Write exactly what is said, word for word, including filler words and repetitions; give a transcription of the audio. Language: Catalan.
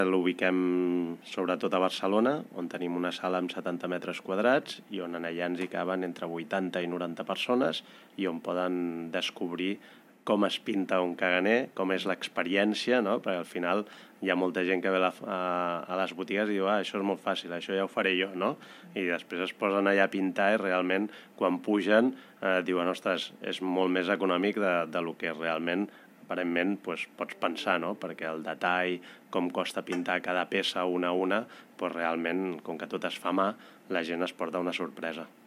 L'ubiquem sobretot a Barcelona, on tenim una sala amb setanta metres quadrats i on allà ens hi caben entre vuitanta i noranta persones i on poden descobrir com es pinta un caganer, com és l'experiència, no? Perquè al final hi ha molta gent que ve a, a les botigues i diu ah, això és molt fàcil, això ja ho faré jo, no? I després es posen allà a pintar i realment quan pugen eh, diuen ostres, és molt més econòmic de, de lo que realment aparentment doncs, pots pensar, no? Perquè el detall, com costa pintar cada peça una a una, doncs realment, com que tot es fa a mà, la gent es porta una sorpresa.